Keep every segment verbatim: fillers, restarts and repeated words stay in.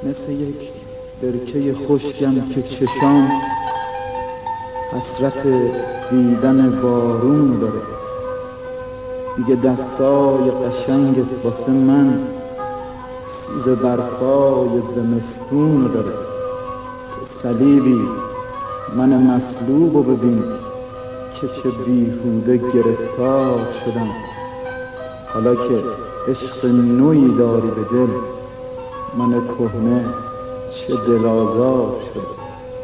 مثل یک برکه خشکم که چشام حسرت دیدن بارون داره. دیگه دستای قشنگت واسه من سوز برفای زمستون داره. تو صلیبی من مصلوبو ببین که چه بیهوده گرفتار شدم. حالا که عشق نوعی داری به دل، من کهنه چه دل‌آزار شدم.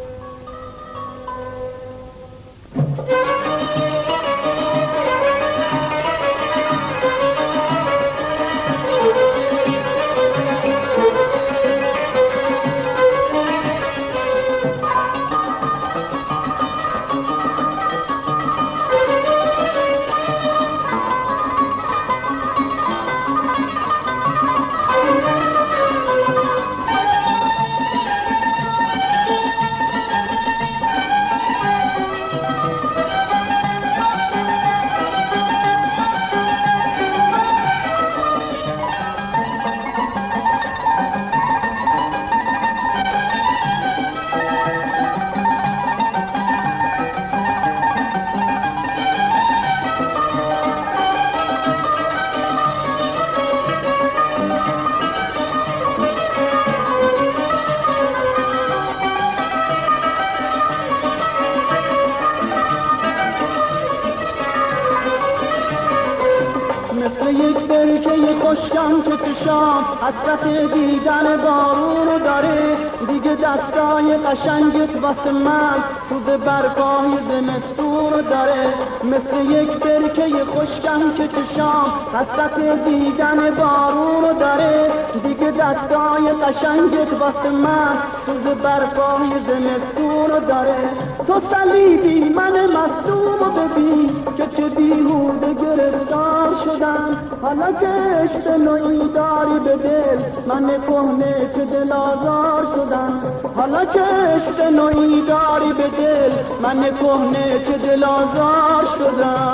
مثل یک برکه خشکم که چشام حسرت دیدن بارونو داره. دیگه دستای قشنگت واسه من سوز برفای زمستونو داره. مثل یک برکه خشکم که چشام حسرت دیدن بارونو داره. دیگه دستای قشنگت واسه من سوز برفای زمستونو داره. تو صلیبی من مصدومو ببین که چه بیهوده گرفتار شدم. حالا که عشق نوعی داری به دل، من کهنه چه دل‌آزار شدم. حالا که عشق نوعی داری به دل، من کهنه چه دل‌آزار شدم.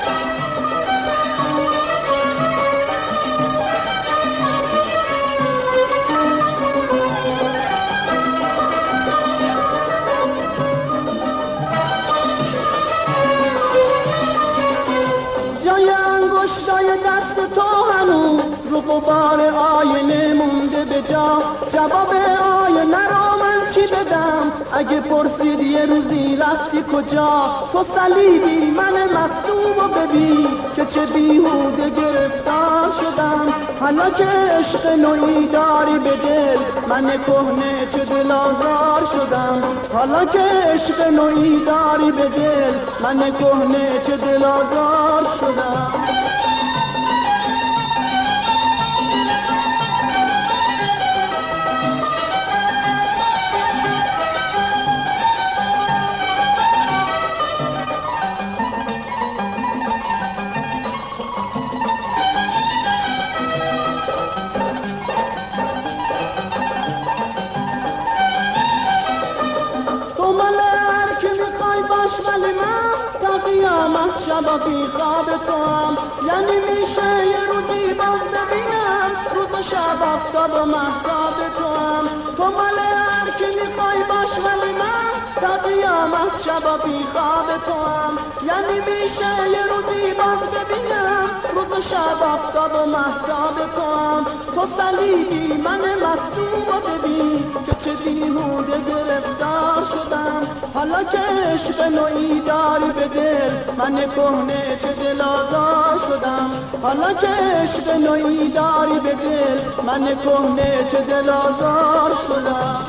دست تو هنوز رو غبار آینه مونده به جا. جواب آینه رو من چی بدم اگه پرسید یه روزی رفتی کجا؟ تو صلیبی من مصدومو ببین که چه بیهوده گرفتار شدم. حالا که عشق نوعی داری به دل، من کهنه چه دل‌آزار شدم. حالا که عشق نوعی داری به دل، من کهنه چه دل‌آزار شدم. ولی من تا قیامت شبا بی خواب تو هم، یعنی میشه یه روزی باز ببینم روز و شب آفتاب و مهتاب تو هم. تو مال هر کی میخوای باش ولی من تا قیامت شبا بی خواب تو هم، یعنی میشه یه روزی باز ببینم روز و شب آفتاب و مهتاب تو هم. تو صلیبی من مصدوم و ببین که چه بیهوده گرفتار شدم. حالا که عشق نوعی داری به دل، من کهنه چه دل‌آزار شدم. حالا که عشق نوعی داری به دل، من کهنه چه دل‌آزار شدم.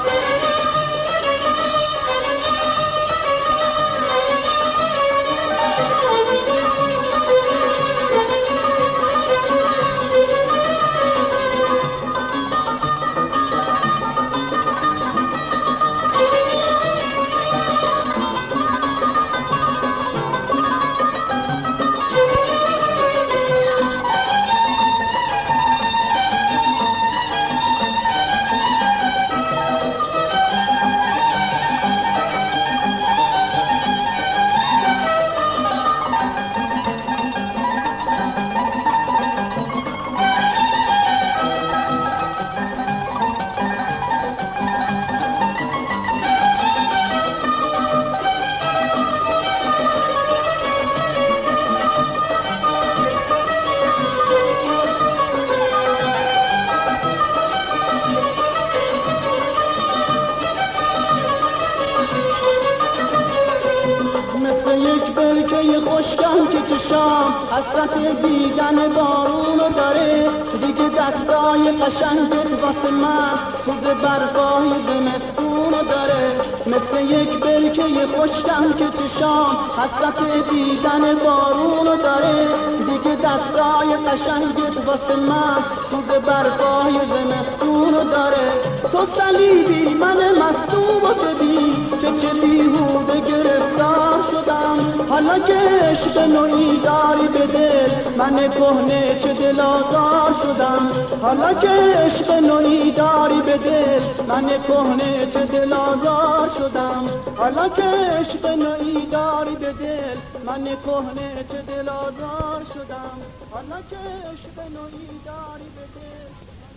برکه خشکم که چشام حسرت دیدن بارونو داره، دیگه دستای قشنگت واسه من سوز برفای زمستونو داره. مثل یک برکه خشکم که چشام حسرت دیدن بارونو داره، دیگه دستای قشنگت واسه من سوز برفای زمستونو داره. تو صلیبی من مصدوم ببین که چه بیهوده گرفتار شدم، حالا که عشق نوعی داری به دل من کهنه چه دل آزار شدم. حالا که عشق نوعی داری به دل من کهنه چه دل آزار شدم. حالا که عشق نوعی داری به دل من کهنه چه دل آزار شدم. حالا که عشق نوعی داری به دل